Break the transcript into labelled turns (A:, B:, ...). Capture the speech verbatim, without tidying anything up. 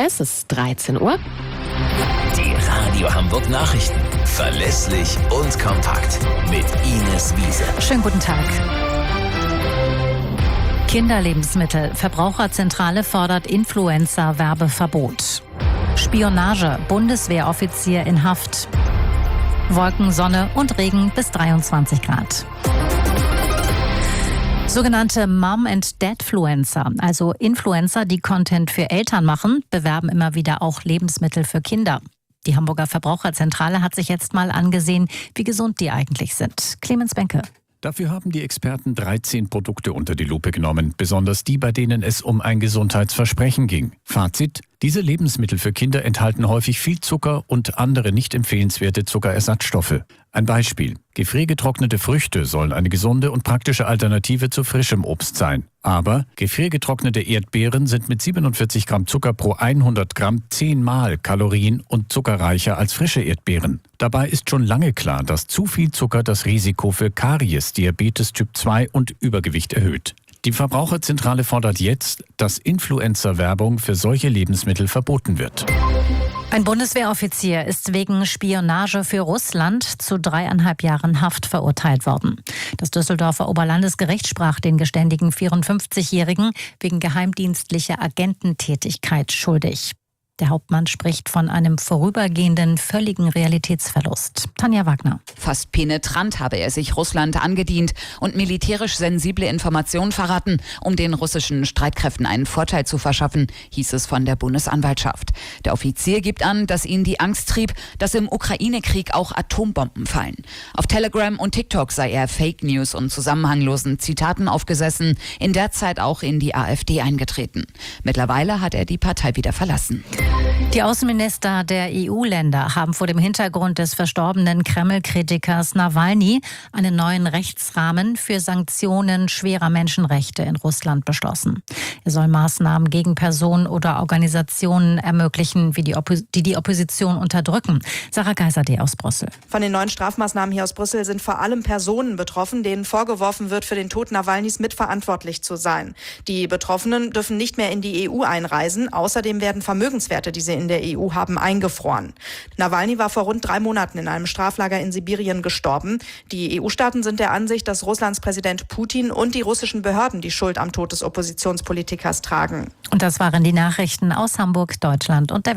A: Es ist dreizehn Uhr.
B: Die Radio Hamburg Nachrichten. Verlässlich und kompakt. Mit Ines Wiese.
C: Schönen guten Tag. Kinderlebensmittel. Verbraucherzentrale fordert Influencer-Werbeverbot. Spionage. Bundeswehroffizier in Haft. Wolken, Sonne und Regen bis dreiundzwanzig Grad. Sogenannte Mom-and-Dad-Fluencer, also Influencer, die Content für Eltern machen, bewerben immer wieder auch Lebensmittel für Kinder. Die Hamburger Verbraucherzentrale hat sich jetzt mal angesehen, wie gesund die eigentlich sind. Clemens Benke.
D: Dafür haben die Experten dreizehn Produkte unter die Lupe genommen, besonders die, bei denen es um ein Gesundheitsversprechen ging. Fazit: Diese Lebensmittel für Kinder enthalten häufig viel Zucker und andere nicht empfehlenswerte Zuckerersatzstoffe. Ein Beispiel: Gefriergetrocknete Früchte sollen eine gesunde und praktische Alternative zu frischem Obst sein. Aber gefriergetrocknete Erdbeeren sind mit siebenundvierzig Gramm Zucker pro hundert Gramm zehnmal kalorien- und zuckerreicher als frische Erdbeeren. Dabei ist schon lange klar, dass zu viel Zucker das Risiko für Karies, Diabetes Typ zwei und Übergewicht erhöht. Die Verbraucherzentrale fordert jetzt, dass Influencer-Werbung für solche Lebensmittel verboten wird.
C: Ein Bundeswehroffizier ist wegen Spionage für Russland zu dreieinhalb Jahren Haft verurteilt worden. Das Düsseldorfer Oberlandesgericht sprach den geständigen vierundfünfzigjährigen wegen geheimdienstlicher Agententätigkeit schuldig. Der Hauptmann spricht von einem vorübergehenden, völligen Realitätsverlust. Tanja Wagner.
E: Fast penetrant habe er sich Russland angedient und militärisch sensible Informationen verraten, um den russischen Streitkräften einen Vorteil zu verschaffen, hieß es von der Bundesanwaltschaft. Der Offizier gibt an, dass ihn die Angst trieb, dass im Ukraine-Krieg auch Atombomben fallen. Auf Telegram und TikTok sei er Fake News und zusammenhanglosen Zitaten aufgesessen, in der Zeit auch in die AfD eingetreten. Mittlerweile hat er die Partei wieder verlassen.
C: Die Außenminister der E U-Länder haben vor dem Hintergrund des verstorbenen Kreml-Kritikers Nawalny einen neuen Rechtsrahmen für Sanktionen schwerer Menschenrechte in Russland beschlossen. Er soll Maßnahmen gegen Personen oder Organisationen ermöglichen, wie die, Oppo- die die Opposition unterdrücken. Sarah Geiserde aus Brüssel.
F: Von den neuen Strafmaßnahmen hier aus Brüssel sind vor allem Personen betroffen, denen vorgeworfen wird, für den Tod Nawalnys mitverantwortlich zu sein. Die Betroffenen dürfen nicht mehr in die E U einreisen. Außerdem werden Vermögenswerte, die sie in der E U haben, eingefroren. Nawalny war vor rund drei Monaten in einem Straflager in Sibirien gestorben. Die E U-Staaten sind der Ansicht, dass Russlands Präsident Putin und die russischen Behörden die Schuld am Tod des Oppositionspolitikers tragen.
C: Und das waren die Nachrichten aus Hamburg, Deutschland und der